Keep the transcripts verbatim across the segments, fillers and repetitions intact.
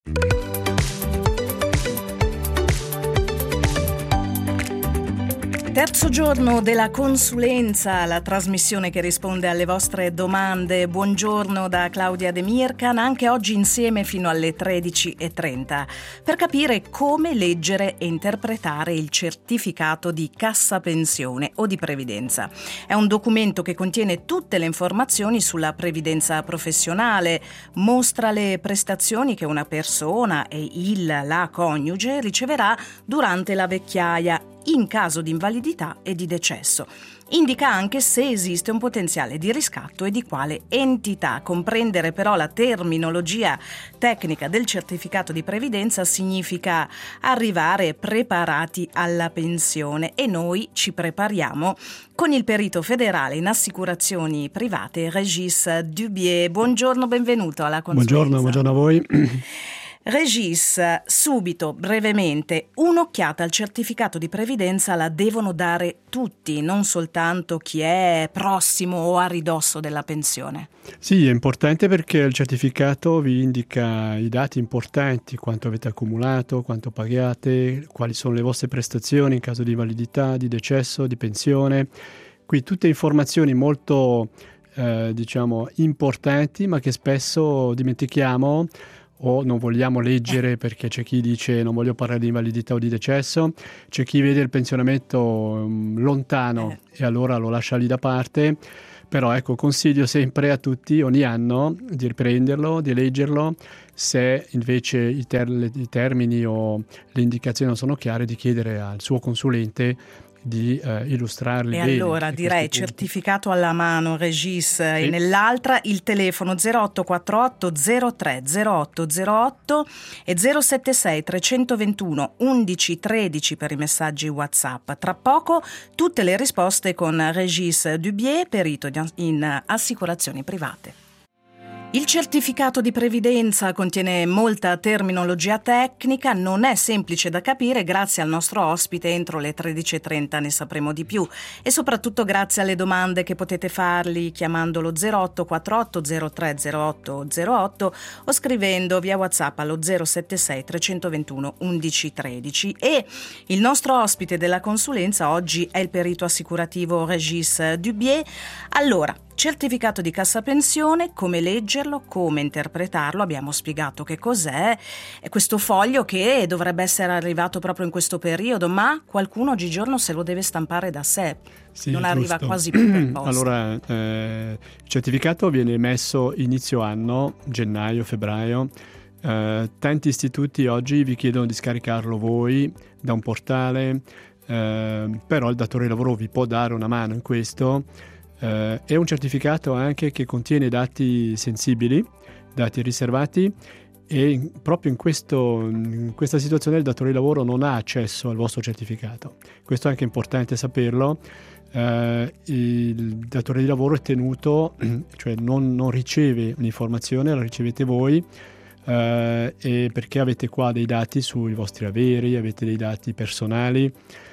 Terzo giorno della consulenza, la trasmissione che risponde alle vostre domande. Buongiorno da Claudia De Mircan, anche oggi insieme fino alle tredici e trenta per capire come leggere e interpretare il certificato di cassa pensione o di previdenza. È un documento che contiene tutte le informazioni sulla previdenza professionale, mostra le prestazioni che una persona e il la coniuge riceverà durante la vecchiaia in caso di invalidità e di decesso. Indica anche se esiste un potenziale di riscatto e di quale entità. Comprendere però la terminologia tecnica del certificato di previdenza significa arrivare preparati alla pensione, e noi ci prepariamo con il perito federale in assicurazioni private Régis Dubié. Buongiorno, benvenuto alla consulenza. Buongiorno, buongiorno a voi. Régis, subito, brevemente, un'occhiata al certificato di previdenza la devono dare tutti, non soltanto chi è prossimo o a ridosso della pensione. Sì, è importante perché il certificato vi indica i dati importanti: quanto avete accumulato, quanto pagate, quali sono le vostre prestazioni in caso di invalidità, di decesso, di pensione. Qui tutte informazioni molto, eh, diciamo, importanti, ma che spesso dimentichiamo o non vogliamo leggere, perché c'è chi dice non voglio parlare di invalidità o di decesso, c'è chi vede il pensionamento um, lontano eh. e allora lo lascia lì da parte. Però ecco, consiglio sempre a tutti ogni anno di riprenderlo, di leggerlo. Se invece i, ter- i termini o le indicazioni non sono chiare, di chiedere al suo consulente di eh, illustrarli e bene. Allora direi certificato alla mano, Régis, sì. E nell'altra il telefono zero otto quattro otto zero tre zero otto zero otto e zero sette sei tre due uno undici tredici per i messaggi WhatsApp. Tra poco tutte le risposte con Régis Dubié, perito in assicurazioni private. Il certificato di previdenza contiene molta terminologia tecnica, non è semplice da capire. Grazie al nostro ospite entro le tredici e trenta ne sapremo di più, e soprattutto grazie alle domande che potete fargli chiamandolo zero otto quattro otto zero tre zero otto zero otto o scrivendo via WhatsApp allo zero sette sei tre due uno undici tredici. E il nostro ospite della consulenza oggi è il perito assicurativo Régis Dubié. Allora, certificato di cassa pensione, come leggerlo, come interpretarlo, abbiamo spiegato che cos'è, è questo foglio che dovrebbe essere arrivato proprio in questo periodo, ma qualcuno oggigiorno se lo deve stampare da sé, sì, non giusto. Arriva quasi più per posta. Allora, eh, il certificato viene emesso inizio anno, gennaio, febbraio. Eh, tanti istituti oggi vi chiedono di scaricarlo voi da un portale, eh, però il datore di lavoro vi può dare una mano in questo. Uh, è un certificato anche che contiene dati sensibili, dati riservati, e in, proprio in, questo, in questa situazione il datore di lavoro non ha accesso al vostro certificato. Questo è anche importante saperlo. Uh, il datore di lavoro è tenuto, cioè non, non riceve un'informazione, la ricevete voi, uh, e perché avete qua dei dati sui vostri averi, avete dei dati personali.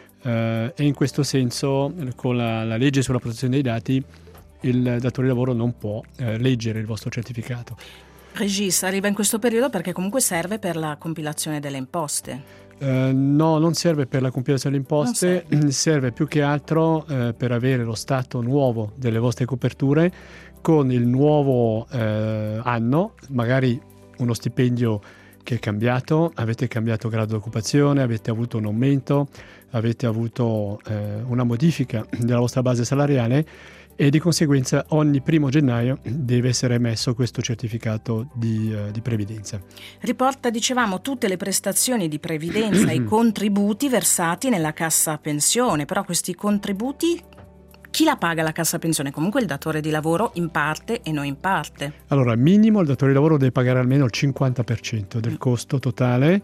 Uh, e in questo senso, con la, la legge sulla protezione dei dati, il datore di lavoro non può uh, leggere il vostro certificato. Régis, arriva in questo periodo perché comunque serve per la compilazione delle imposte. Uh, no, non serve per la compilazione delle imposte, serve. serve più che altro uh, per avere lo stato nuovo delle vostre coperture con il nuovo uh, anno, magari uno stipendio che è cambiato, avete cambiato grado di occupazione, avete avuto un aumento, avete avuto eh, una modifica della vostra base salariale, e di conseguenza ogni primo gennaio deve essere emesso questo certificato di, uh, di previdenza. Riporta, dicevamo, tutte le prestazioni di previdenza, i contributi versati nella cassa pensione, però questi contributi chi la paga la cassa pensione? Comunque il datore di lavoro in parte e non in parte. Allora, minimo il datore di lavoro deve pagare almeno il cinquanta per cento del costo totale.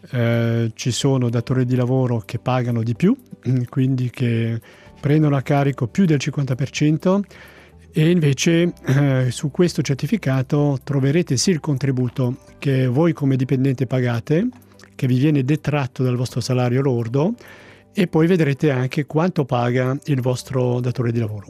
Eh, ci sono datori di lavoro che pagano di più, quindi che prendono a carico più del cinquanta per cento, e invece eh, su questo certificato troverete sì il contributo che voi come dipendente pagate, che vi viene detratto dal vostro salario lordo, e poi vedrete anche quanto paga il vostro datore di lavoro.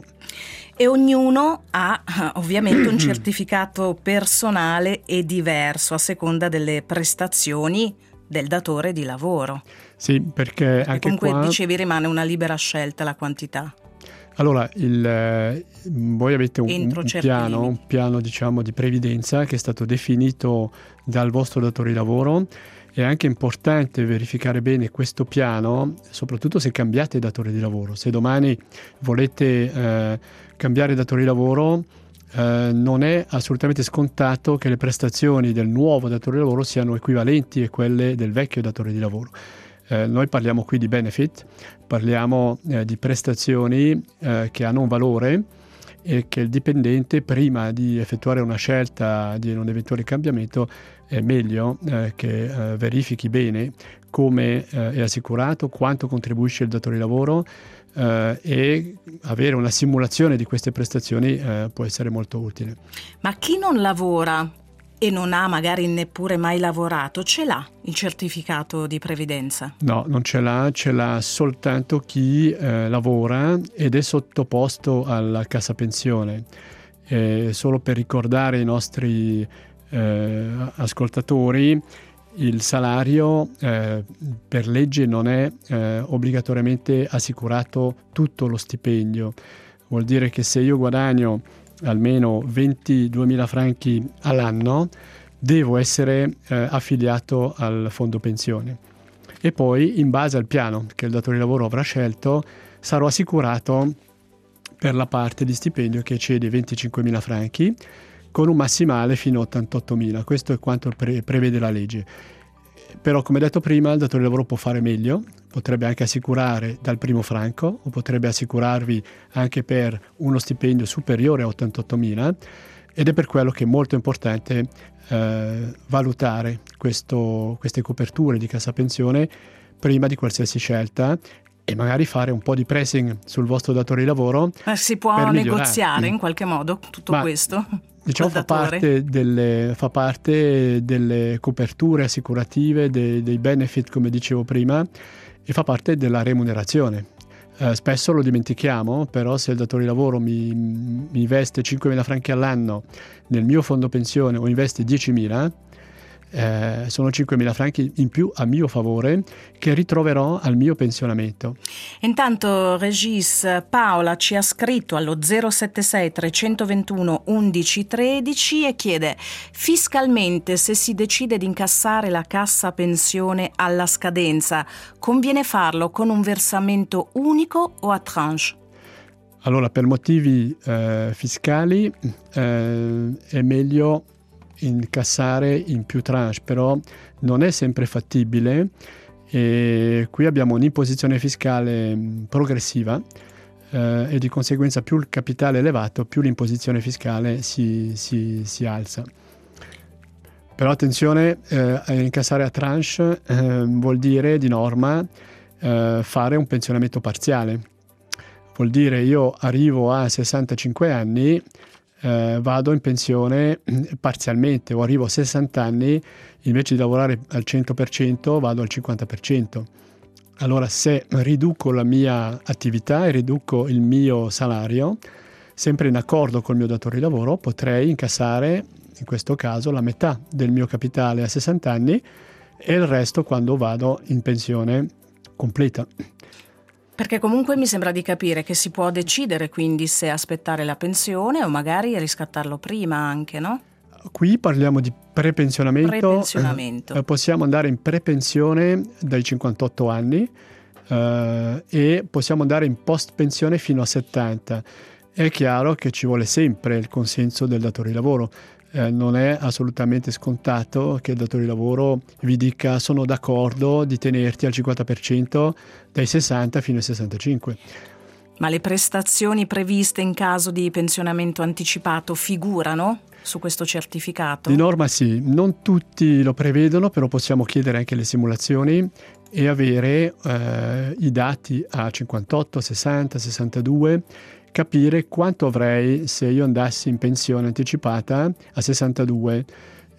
E ognuno ha ovviamente un certificato personale e diverso a seconda delle prestazioni del datore di lavoro. Sì, perché, perché anche comunque qua... dicevi rimane una libera scelta la quantità. Allora, il, eh, voi avete un, un piano, un piano diciamo di previdenza che è stato definito dal vostro datore di lavoro. È anche importante verificare bene questo piano, soprattutto se cambiate datore di lavoro. Se domani volete eh, cambiare datore di lavoro, eh, non è assolutamente scontato che le prestazioni del nuovo datore di lavoro siano equivalenti a quelle del vecchio datore di lavoro. Eh, noi parliamo qui di benefit, parliamo eh, di prestazioni eh, che hanno un valore e che il dipendente, prima di effettuare una scelta di un eventuale cambiamento, è meglio eh, che eh, verifichi bene come eh, è assicurato, quanto contribuisce il datore di lavoro, eh, e avere una simulazione di queste prestazioni eh, può essere molto utile. Ma chi non lavora e non ha magari neppure mai lavorato, ce l'ha il certificato di previdenza? No, non ce l'ha, ce l'ha soltanto chi eh, lavora ed è sottoposto alla cassa pensione. Eh, solo per ricordare i nostri eh, ascoltatori, il salario eh, per legge non è eh, obbligatoriamente assicurato tutto lo stipendio. Vuol dire che se io guadagno almeno ventiduemila franchi all'anno, devo essere eh, affiliato al fondo pensione. E poi, in base al piano che il datore di lavoro avrà scelto, sarò assicurato per la parte di stipendio che eccede venticinquemila franchi, con un massimale fino a ottantottomila. Questo è quanto pre- prevede la legge. Però, come detto prima, il datore di lavoro può fare meglio, potrebbe anche assicurare dal primo franco o potrebbe assicurarvi anche per uno stipendio superiore a ottantottomila, ed è per quello che è molto importante eh, valutare questo, queste coperture di cassa pensione prima di qualsiasi scelta e magari fare un po' di pressing sul vostro datore di lavoro. Ma si può negoziare in qualche modo tutto Ma, questo? Diciamo fa parte, delle, fa parte delle coperture assicurative, dei, dei benefit, come dicevo prima, e fa parte della remunerazione. Eh, spesso lo dimentichiamo, però se il datore di lavoro mi, mi investe cinquemila franchi all'anno nel mio fondo pensione o investe diecimila, eh, sono cinquemila franchi in più a mio favore che ritroverò al mio pensionamento. Intanto Regis, Paola ci ha scritto allo zero sette sei trecentoventuno undici tredici e chiede: fiscalmente, se si decide di incassare la cassa pensione alla scadenza, conviene farlo con un versamento unico o a tranche? Allora, per motivi eh, fiscali eh, è meglio incassare in più tranche, però non è sempre fattibile e qui abbiamo un'imposizione fiscale progressiva eh, e di conseguenza più il capitale è elevato, più l'imposizione fiscale si, si, si alza. Però attenzione, eh, a incassare a tranche eh, vuol dire di norma eh, fare un pensionamento parziale. Vuol dire io arrivo a sessantacinque anni, Eh, vado in pensione parzialmente, o arrivo a sessanta anni, invece di lavorare al cento per cento vado al cinquanta per cento. Allora, se riduco la mia attività e riduco il mio salario, sempre in accordo col mio datore di lavoro, potrei incassare in questo caso la metà del mio capitale a sessanta anni e il resto quando vado in pensione completa. Perché comunque mi sembra di capire che si può decidere quindi se aspettare la pensione o magari riscattarlo prima anche, no? Qui parliamo di prepensionamento. Prepensionamento. Eh, possiamo andare in prepensione dai cinquantotto anni eh, e possiamo andare in post pensione fino a settanta. È chiaro che ci vuole sempre il consenso del datore di lavoro. Eh, non è assolutamente scontato che il datore di lavoro vi dica sono d'accordo di tenerti al cinquanta per cento dai sessanta fino ai sessantacinque. Ma le prestazioni previste in caso di pensionamento anticipato figurano su questo certificato? Di norma sì, non tutti lo prevedono, però possiamo chiedere anche le simulazioni e avere eh, i dati a cinquantotto, sessanta, sessantadue, capire quanto avrei se io andassi in pensione anticipata a sessantadue.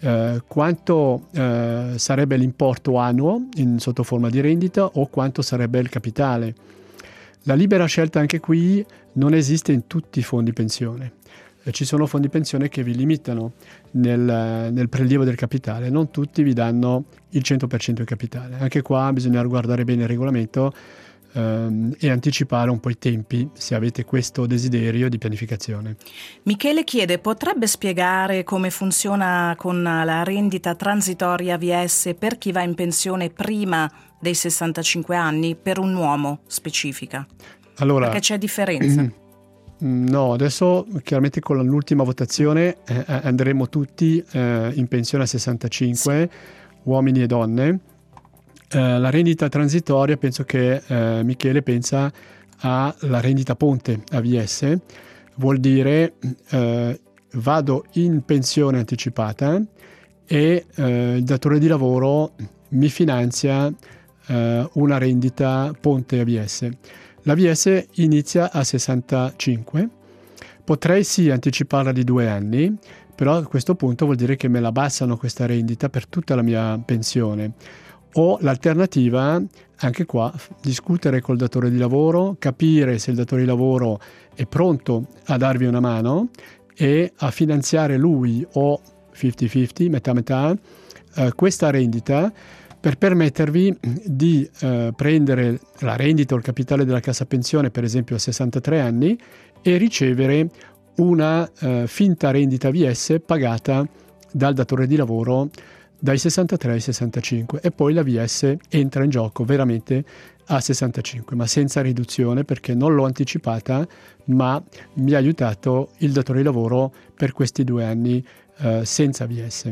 eh, quanto eh, sarebbe l'importo annuo in sotto forma di rendita o quanto sarebbe il capitale. La libera scelta anche qui non esiste in tutti i fondi pensione. Eh, ci sono fondi pensione che vi limitano nel, nel prelievo del capitale, non tutti vi danno il cento per cento del capitale. Anche qua bisogna guardare bene il regolamento ehm, e anticipare un po' i tempi se avete questo desiderio di pianificazione. Michele chiede: potrebbe spiegare come funziona con la rendita transitoria V S per chi va in pensione prima dei sessantacinque anni, per un uomo specifica? Allora, perché c'è differenza? No, adesso chiaramente con l'ultima votazione eh, andremo tutti eh, in pensione a sessantacinque, sì, uomini e donne. Eh, la rendita transitoria, penso che eh, Michele pensa alla rendita ponte A V S, vuol dire eh, vado in pensione anticipata e eh, il datore di lavoro mi finanzia eh, una rendita ponte A V S. La V S inizia a sessantacinque, potrei sì anticiparla di due anni, però a questo punto vuol dire che me la abbassano questa rendita per tutta la mia pensione. O l'alternativa, anche qua, discutere col datore di lavoro, capire se il datore di lavoro è pronto a darvi una mano e a finanziare lui o cinquanta cinquanta, metà metà, eh, questa rendita, per permettervi di eh, prendere la rendita o il capitale della cassa pensione, per esempio a sessantatré anni, e ricevere una eh, finta rendita V S pagata dal datore di lavoro dai sessantatré ai sessantacinque, e poi la V S entra in gioco veramente a sessantacinque, ma senza riduzione, perché non l'ho anticipata, ma mi ha aiutato il datore di lavoro per questi due anni eh, senza V S.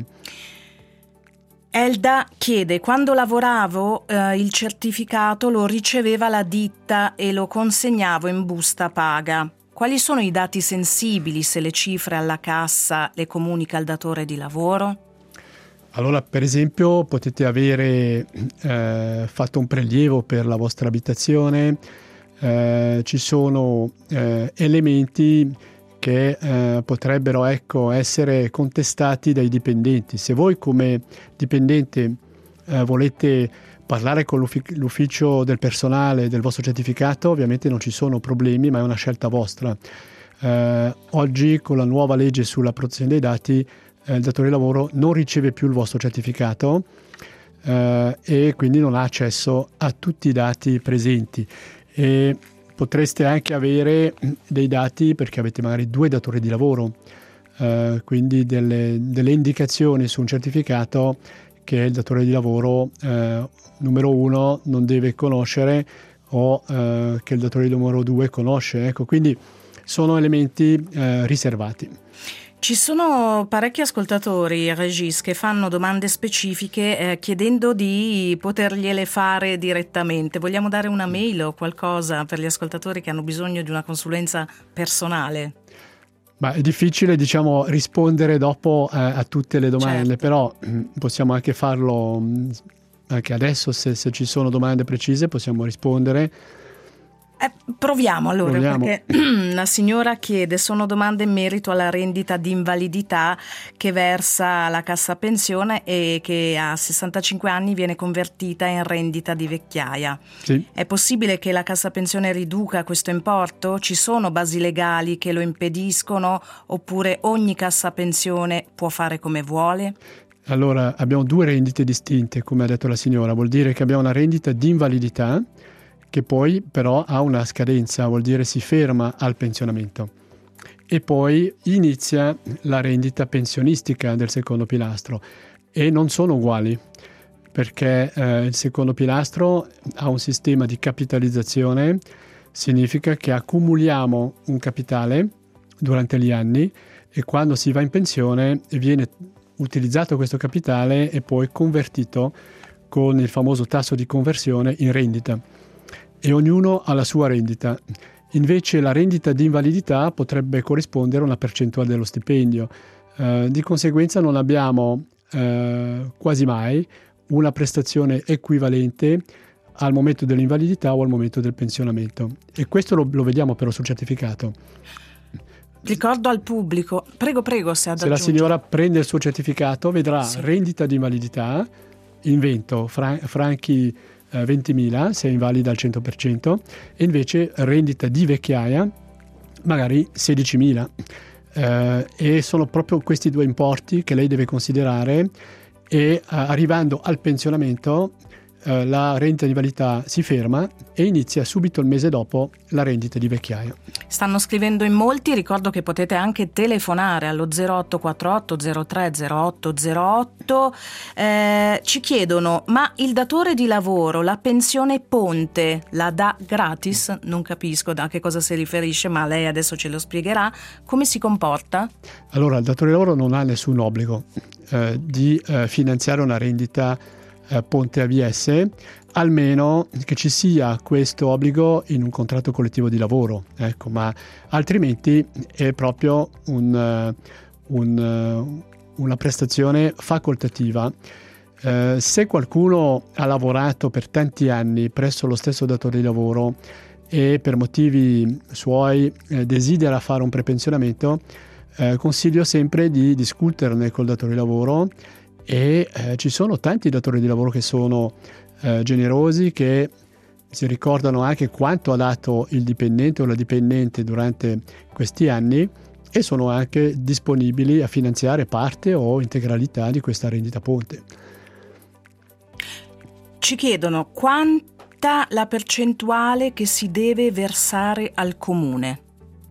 Elda chiede: quando lavoravo eh, il certificato lo riceveva la ditta e lo consegnavo in busta paga. Quali sono i dati sensibili se le cifre alla cassa le comunica il datore di lavoro? Allora, per esempio, potete avere eh, fatto un prelievo per la vostra abitazione, eh, ci sono eh, elementi che eh, potrebbero ecco, essere contestati dai dipendenti. Se voi come dipendente eh, volete parlare con l'uffic- l'ufficio del personale del vostro certificato, ovviamente non ci sono problemi, ma è una scelta vostra. Eh, oggi con la nuova legge sulla protezione dei dati eh, il datore di lavoro non riceve più il vostro certificato eh, e quindi non ha accesso a tutti i dati presenti. E potreste anche avere dei dati perché avete magari due datori di lavoro, eh, quindi delle, delle indicazioni su un certificato che il datore di lavoro eh, numero uno non deve conoscere o eh, che il datore di lavoro due conosce. Ecco, quindi sono elementi eh, riservati. Ci sono parecchi ascoltatori, Regis, che fanno domande specifiche eh, chiedendo di potergliele fare direttamente. Vogliamo dare una mail o qualcosa per gli ascoltatori che hanno bisogno di una consulenza personale? Ma è difficile, diciamo, rispondere dopo eh, a tutte le domande, certo, però possiamo anche farlo anche adesso, se, se ci sono domande precise possiamo rispondere. Eh, proviamo allora, proviamo. Perché la signora chiede: sono domande in merito alla rendita di invalidità che versa la cassa pensione e che a sessantacinque anni viene convertita in rendita di vecchiaia. Sì. È possibile che la cassa pensione riduca questo importo? Ci sono basi legali che lo impediscono oppure ogni cassa pensione può fare come vuole? Allora, abbiamo due rendite distinte, come ha detto la signora. Vuol dire che abbiamo una rendita di invalidità che poi però ha una scadenza, vuol dire si ferma al pensionamento, e poi inizia la rendita pensionistica del secondo pilastro, e non sono uguali, perché eh, il secondo pilastro ha un sistema di capitalizzazione, significa che accumuliamo un capitale durante gli anni e quando si va in pensione viene utilizzato questo capitale e poi convertito con il famoso tasso di conversione in rendita. E ognuno ha la sua rendita. Invece la rendita di invalidità potrebbe corrispondere a una percentuale dello stipendio. Eh, di conseguenza non abbiamo eh, quasi mai una prestazione equivalente al momento dell'invalidità o al momento del pensionamento. E questo lo, lo vediamo però sul certificato. Ricordo al pubblico, prego prego se ad Se la aggiungere. signora prende il suo certificato vedrà Sì. rendita di invalidità, invento, fran- franchi eh, ventimila se è invalida al cento per cento, e invece rendita di vecchiaia magari sedicimila. Eh, e sono proprio questi due importi che lei deve considerare, e eh, arrivando al pensionamento eh, la rendita di invalidità si ferma e inizia subito il mese dopo la rendita di vecchiaia. Stanno scrivendo in molti, ricordo che potete anche telefonare allo zero otto quattro otto zero tre zero otto zero otto. Eh, ci chiedono, ma il datore di lavoro la pensione ponte la dà gratis? Non capisco da che cosa si riferisce, ma lei adesso ce lo spiegherà. Come si comporta? Allora, il datore di lavoro non ha nessun obbligo eh, di eh, finanziare una rendita eh, ponte A V S, almeno che ci sia questo obbligo in un contratto collettivo di lavoro, ecco, ma altrimenti è proprio un, uh, un, uh, una prestazione facoltativa. Uh, se qualcuno ha lavorato per tanti anni presso lo stesso datore di lavoro e per motivi suoi eh, desidera fare un prepensionamento, eh, consiglio sempre di discuterne col datore di lavoro, e eh, ci sono tanti datori di lavoro che sono eh, generosi, che si ricordano anche quanto ha dato il dipendente o la dipendente durante questi anni, e sono anche disponibili a finanziare parte o integralità di questa rendita ponte. Ci chiedono quanta la percentuale che si deve versare al comune.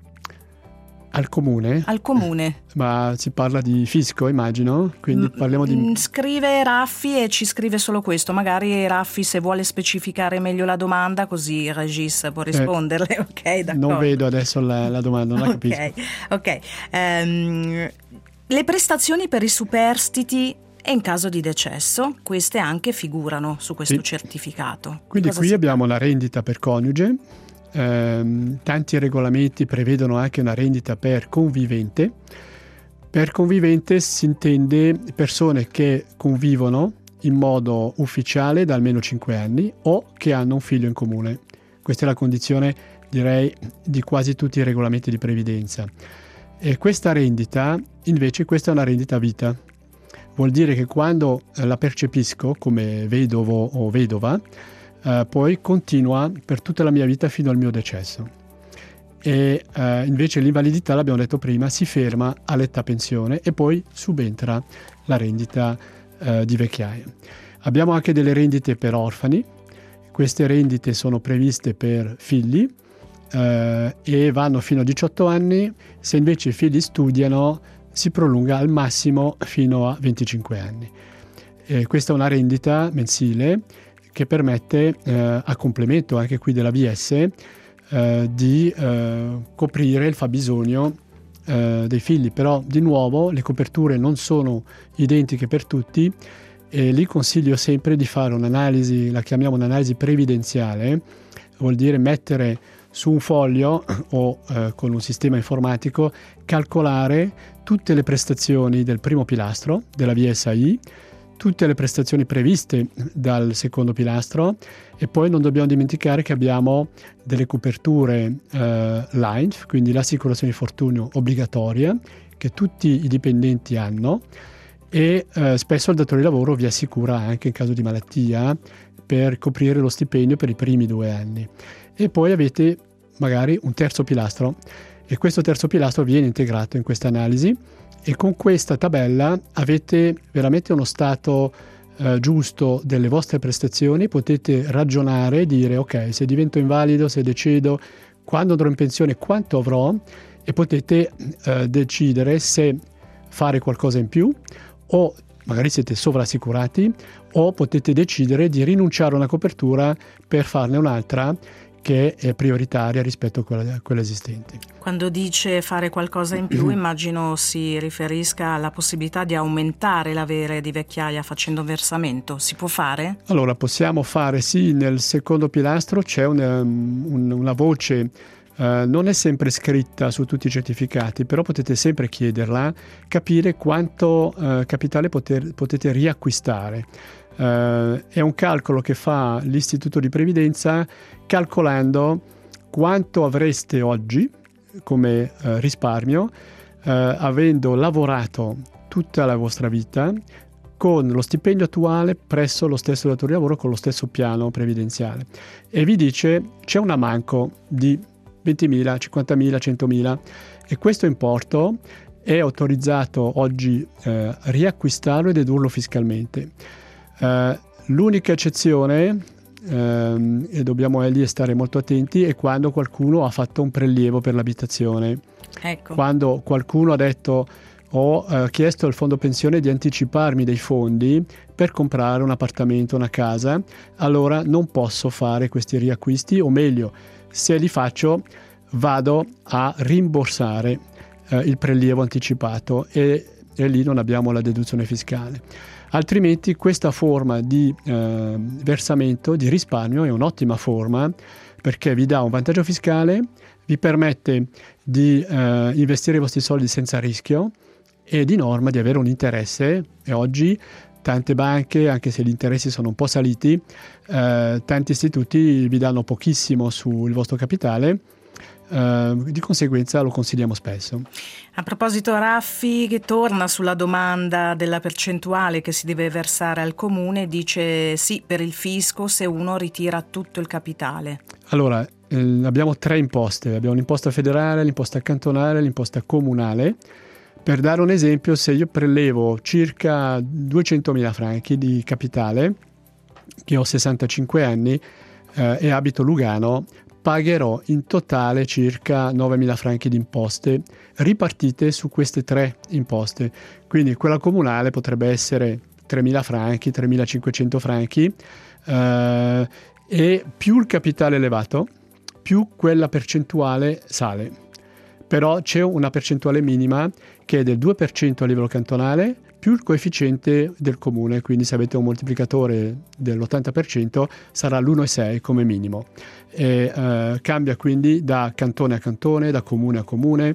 Al comune? Al comune. Ma si parla di fisco, immagino, quindi M- parliamo di... Scrive Raffi e ci scrive solo questo. Magari Raffi, se vuole specificare meglio la domanda, così Regis può risponderle. Eh, ok, d'accordo. Non vedo adesso la, la domanda, non la Ok, capisco. ok. Um, le prestazioni per i superstiti e in caso di decesso, queste anche figurano su questo Sì. certificato. Quindi Cosa qui si- abbiamo la rendita per coniuge. Ehm, tanti regolamenti prevedono anche una rendita per convivente. Per convivente si intende persone che convivono in modo ufficiale da almeno cinque anni o che hanno un figlio in comune. Questa è la condizione, direi, di quasi tutti i regolamenti di previdenza. E questa rendita, invece, questa è una rendita a vita. Vuol dire che quando la percepisco come vedovo o vedova, Uh, poi continua per tutta la mia vita fino al mio decesso. E uh, invece l'invalidità, l'abbiamo detto prima, si ferma all'età pensione e poi subentra la rendita uh, di vecchiaia. Abbiamo anche delle rendite per orfani. Queste rendite sono previste per figli uh, e vanno fino a diciotto anni. Se invece i figli studiano, si prolunga al massimo fino a venticinque anni. E questa è una rendita mensile che permette, eh, a complemento anche qui della V S, eh, di eh, coprire il fabbisogno eh, dei figli. Però di nuovo le coperture non sono identiche per tutti, e lì consiglio sempre di fare un'analisi, la chiamiamo un'analisi previdenziale, vuol dire mettere su un foglio o eh, con un sistema informatico, calcolare tutte le prestazioni del primo pilastro della V S A I, tutte le prestazioni previste dal secondo pilastro, e poi non dobbiamo dimenticare che abbiamo delle coperture eh, L I N F, quindi l'assicurazione infortunio obbligatoria, che tutti i dipendenti hanno, e eh, spesso il datore di lavoro vi assicura anche in caso di malattia per coprire lo stipendio per i primi due anni. E poi avete magari un terzo pilastro, e questo terzo pilastro viene integrato in questa analisi, e con questa tabella avete veramente uno stato eh, giusto delle vostre prestazioni. Potete ragionare e dire: ok, se divento invalido, se decedo, quando andrò in pensione quanto avrò, e potete eh, decidere se fare qualcosa in più, o magari siete sovrassicurati, o potete decidere di rinunciare a una copertura per farne un'altra che è prioritaria rispetto a quella, a quella esistente. Quando dice fare qualcosa in più, immagino si riferisca alla possibilità di aumentare l'avere di vecchiaia facendo versamento. Si può fare? Allora, possiamo fare, sì, nel secondo pilastro c'è una, un, una voce, eh, non è sempre scritta su tutti i certificati, però potete sempre chiederla, capire quanto eh, capitale poter, potete riacquistare. Uh, è un calcolo che fa l'Istituto di Previdenza calcolando quanto avreste oggi come eh, risparmio, eh, avendo lavorato tutta la vostra vita con lo stipendio attuale presso lo stesso datore di lavoro, con lo stesso piano previdenziale, e vi dice c'è un ammanco di ventimila, cinquantamila, centomila, e questo importo è autorizzato oggi eh, riacquistarlo e dedurlo fiscalmente. Eh, l'unica eccezione, ehm, e dobbiamo lì stare molto attenti, è quando qualcuno ha fatto un prelievo per l'abitazione. Ecco. Quando qualcuno ha detto ho eh, chiesto al fondo pensione di anticiparmi dei fondi per comprare un appartamento, una casa, allora non posso fare questi riacquisti, o meglio, se li faccio vado a rimborsare eh, il prelievo anticipato, e, e lì non abbiamo la deduzione fiscale. Altrimenti questa forma di eh, versamento, di risparmio, è un'ottima forma, perché vi dà un vantaggio fiscale, vi permette di eh, investire i vostri soldi senza rischio e di norma di avere un interesse. E oggi tante banche, anche se gli interessi sono un po' saliti, eh, tanti istituti vi danno pochissimo sul vostro capitale. Uh, di conseguenza lo consigliamo spesso. A proposito, Raffi, che torna sulla domanda della percentuale che si deve versare al comune, dice sì per il fisco se uno ritira tutto il capitale. Allora, eh, abbiamo tre imposte: abbiamo l'imposta federale, l'imposta cantonale, l'imposta comunale. Per dare un esempio, se io prelevo circa duecentomila franchi di capitale, che ho sessantacinque anni eh, e abito Lugano, pagherò in totale circa novemila franchi di imposte ripartite su queste tre imposte. Quindi quella comunale potrebbe essere tremila franchi, tremilacinquecento franchi, eh, e più il capitale è elevato, più quella percentuale sale. Però c'è una percentuale minima che è del due per cento a livello cantonale più il coefficiente del comune, quindi se avete un moltiplicatore dell'ottanta per cento sarà l'uno virgola sei come minimo. E, eh, cambia quindi da cantone a cantone, da comune a comune,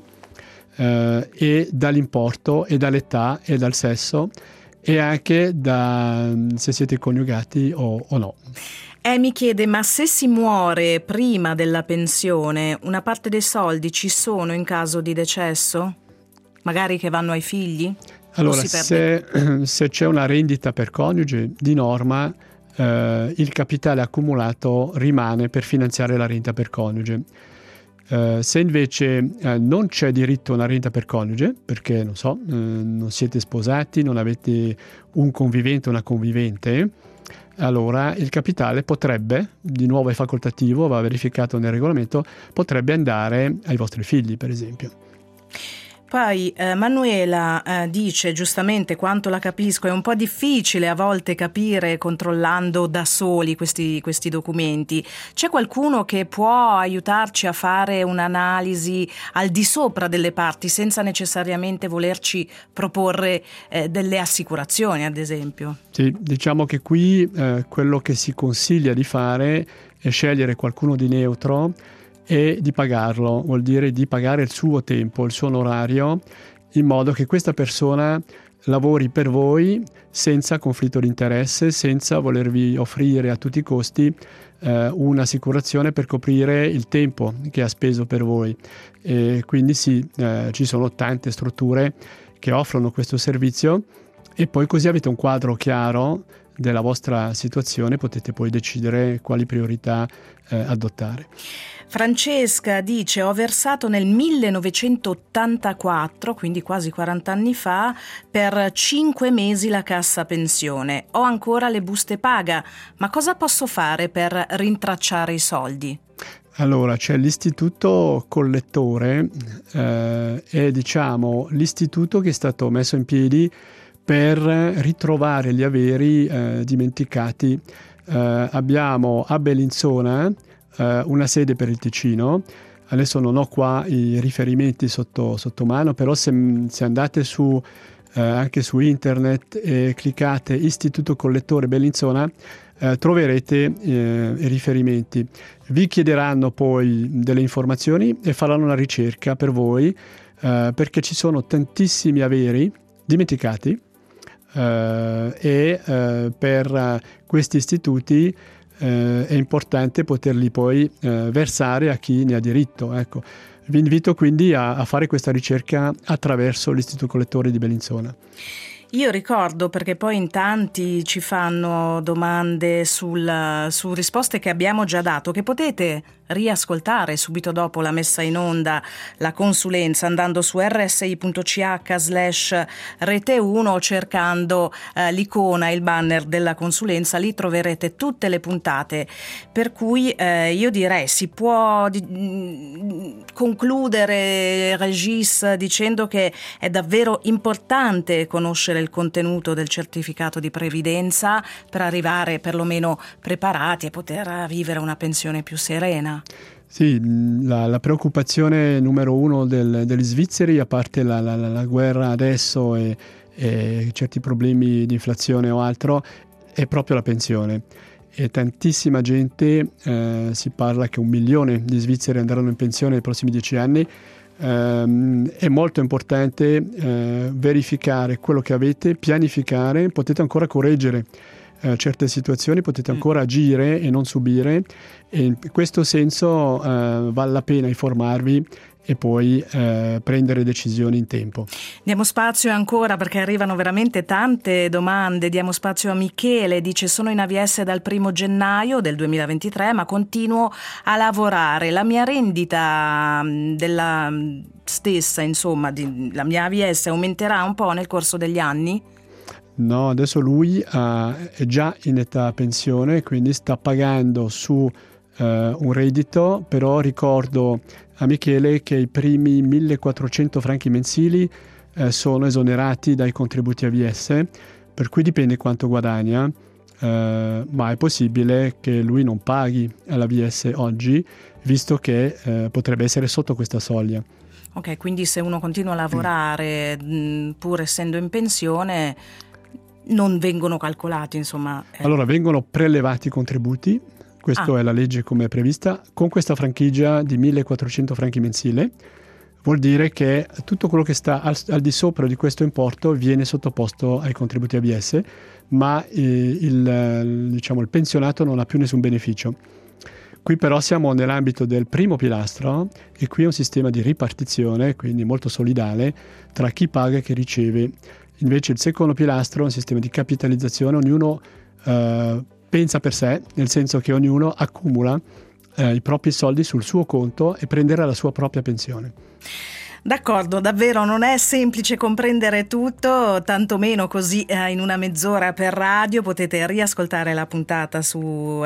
eh, e dall'importo e dall'età e dal sesso, e anche da se siete coniugati o, o no. Eh, mi chiede, ma se si muore prima della pensione, una parte dei soldi ci sono in caso di decesso? Magari che vanno ai figli? Allora, se, se c'è una rendita per coniuge, di norma eh, il capitale accumulato rimane per finanziare la rendita per coniuge. Eh, se invece eh, non c'è diritto a una rendita per coniuge, perché non so, eh, non siete sposati, non avete un convivente o una convivente, allora il capitale potrebbe, di nuovo è facoltativo, va verificato nel regolamento, potrebbe andare ai vostri figli, per esempio. Poi eh, Manuela eh, dice giustamente, quanto la capisco, è un po' difficile a volte capire controllando da soli questi, questi documenti. C'è qualcuno che può aiutarci a fare un'analisi al di sopra delle parti senza necessariamente volerci proporre eh, delle assicurazioni, ad esempio? Sì, diciamo che qui eh, quello che si consiglia di fare è scegliere qualcuno di neutro e di pagarlo, vuol dire di pagare il suo tempo, il suo onorario, in modo che questa persona lavori per voi senza conflitto di interesse, senza volervi offrire a tutti i costi eh, un'assicurazione per coprire il tempo che ha speso per voi. E quindi sì, eh, ci sono tante strutture che offrono questo servizio, e poi così avete un quadro chiaro della vostra situazione, potete poi decidere quali priorità eh, adottare. Francesca dice: ho versato nel millenovecentottantaquattro, quindi quasi quaranta anni fa, per cinque mesi la cassa pensione. Ho ancora le buste paga, ma cosa posso fare per rintracciare i soldi? Allora, c'è l'istituto collettore, eh, è diciamo l'istituto che è stato messo in piedi per ritrovare gli averi eh, dimenticati. Eh, abbiamo a Bellinzona eh, una sede per il Ticino. Adesso non ho qua i riferimenti sotto, sotto mano, però se, se andate su, eh, anche su internet e cliccate Istituto Collettore Bellinzona, eh, troverete eh, i riferimenti. Vi chiederanno poi delle informazioni e faranno una ricerca per voi, eh, perché ci sono tantissimi averi dimenticati. Uh, e uh, per uh, questi istituti uh, è importante poterli poi uh, versare a chi ne ha diritto. Ecco. Vi invito quindi a, a fare questa ricerca attraverso l'Istituto Collettori di Bellinzona. Io ricordo, perché poi in tanti ci fanno domande sul, su risposte che abbiamo già dato, che potete riascoltare subito dopo la messa in onda, la consulenza, andando su rsi.ch slash rete uno o cercando eh, l'icona, il banner della consulenza. Lì troverete tutte le puntate, per cui eh, io direi si può di, mh, concludere, Regis, dicendo che è davvero importante conoscere il contenuto del certificato di previdenza per arrivare perlomeno preparati e poter vivere una pensione più serena. Sì, la, la preoccupazione numero uno del, degli svizzeri, a parte la, la, la guerra adesso e, e certi problemi di inflazione o altro, è proprio la pensione. E tantissima gente, eh, si parla che un milione di svizzeri andranno in pensione nei prossimi dieci anni. Um, è molto importante uh, verificare quello che avete, pianificare, potete ancora correggere uh, certe situazioni, potete ancora agire e non subire, e in questo senso uh, vale la pena informarvi e poi eh, prendere decisioni in tempo. Diamo spazio ancora, perché arrivano veramente tante domande. Diamo spazio a Michele, dice: sono in A V S dal primo gennaio del duemilaventitré, ma continuo a lavorare. La mia rendita della stessa, insomma, di, la mia A V S aumenterà un po' nel corso degli anni? No, adesso lui uh, è già in età pensione, quindi sta pagando su Uh, un reddito, però ricordo a Michele che i primi millequattrocento franchi mensili uh, sono esonerati dai contributi A V S, per cui dipende quanto guadagna, uh, ma è possibile che lui non paghi l'A V S oggi, visto che uh, potrebbe essere sotto questa soglia. Ok, quindi se uno continua a lavorare mm. mh, pur essendo in pensione, non vengono calcolati, insomma. Eh. Allora vengono prelevati i contributi. Questa ah. è la legge come è prevista. Con questa franchigia di millequattrocento franchi mensile vuol dire che tutto quello che sta al, al di sopra di questo importo viene sottoposto ai contributi A V S, ma eh, il, diciamo, il pensionato non ha più nessun beneficio. Qui però siamo nell'ambito del primo pilastro e qui è un sistema di ripartizione, quindi molto solidale, tra chi paga e chi riceve. Invece il secondo pilastro è un sistema di capitalizzazione, ognuno eh, pensa per sé, nel senso che ognuno accumula eh, i propri soldi sul suo conto e prenderà la sua propria pensione. D'accordo, davvero non è semplice comprendere tutto, tantomeno così eh, in una mezz'ora per radio. Potete riascoltare la puntata su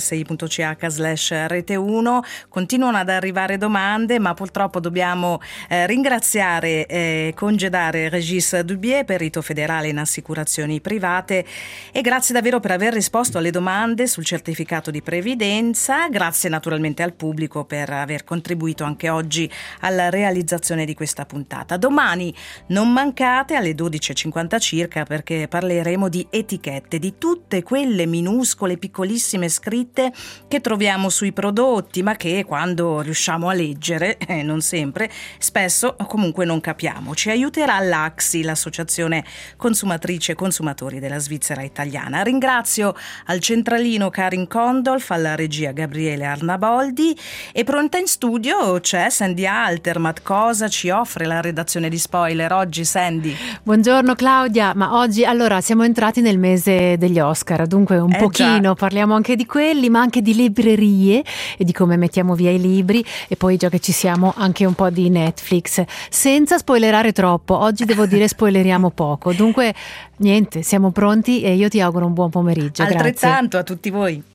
rsi.ch slash rete uno. Continuano ad arrivare domande, ma purtroppo dobbiamo eh, ringraziare e congedare Regis Dubié, perito federale in assicurazioni private, e grazie davvero per aver risposto alle domande sul certificato di previdenza. Grazie naturalmente al pubblico per aver contribuito anche oggi alla realizzazione di questa puntata. Domani non mancate alle dodici e cinquanta circa, perché parleremo di etichette, di tutte quelle minuscole, piccolissime scritte che troviamo sui prodotti, ma che quando riusciamo a leggere, eh, non sempre, spesso comunque non capiamo. Ci aiuterà l'A C S I, l'Associazione Consumatrice e Consumatori della Svizzera Italiana. Ringrazio al centralino Karin Kondolf, alla regia Gabriele Arnaboldi, e pronta in studio c'è Sandy Altermat. Cosa ci offre la redazione di Spoiler oggi, Sandy? Buongiorno Claudia, ma oggi allora siamo entrati nel mese degli Oscar, dunque un eh pochino già. Parliamo anche di quelli, ma anche di librerie e di come mettiamo via i libri, e poi già che ci siamo anche un po' di Netflix, senza spoilerare troppo. Oggi devo dire spoileriamo poco, dunque niente, siamo pronti e io ti auguro un buon pomeriggio. Altrettanto grazie. A tutti voi.